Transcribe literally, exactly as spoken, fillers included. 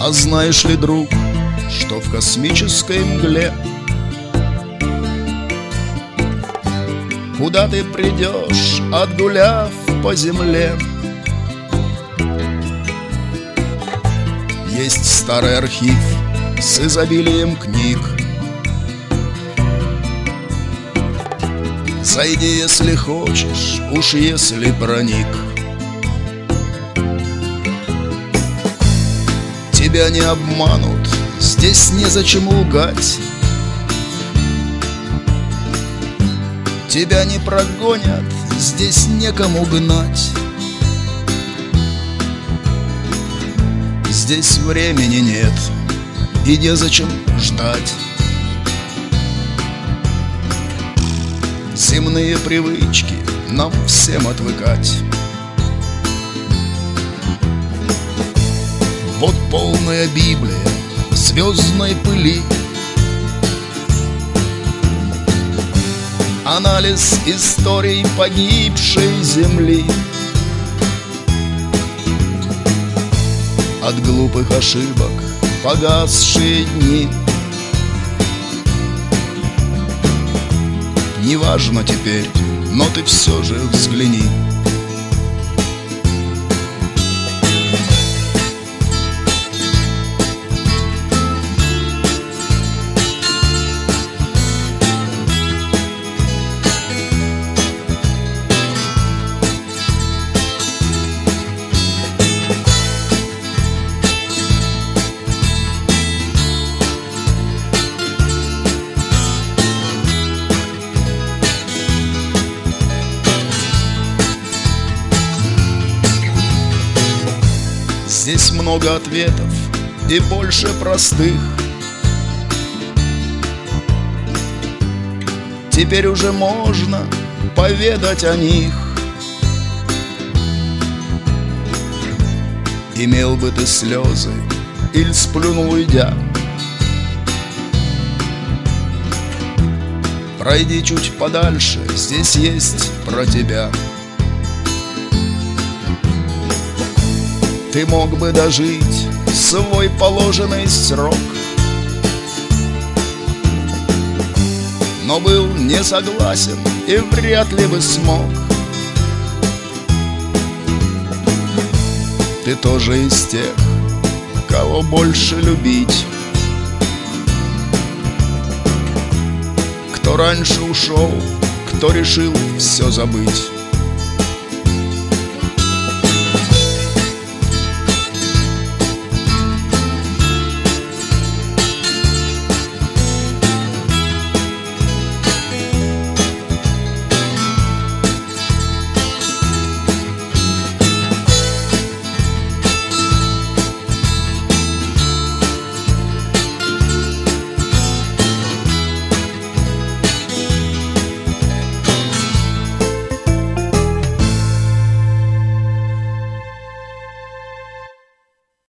А знаешь ли, друг, что в космической мгле, куда ты придешь, отгуляв по земле, есть старый архив с изобилием книг. Зайди, если хочешь, уж если проник. Тебя не обманут, здесь незачем лгать. Тебя не прогонят, здесь некому гнать. Здесь времени нет и незачем ждать. Земные привычки нам всем отвыкать. Вот полная Библия звездной пыли, анализ историй погибшей земли. От глупых ошибок погасшие дни. Неважно теперь, но ты все же взгляни. Здесь много ответов и больше простых. Теперь уже можно поведать о них. Имел бы ты слезы или сплюнул, уйдя, пройди чуть подальше, здесь есть про тебя. Ты мог бы дожить свой положенный срок, но был не согласен и вряд ли бы смог. Ты тоже из тех, кого больше любить, кто раньше ушел, кто решил все забыть.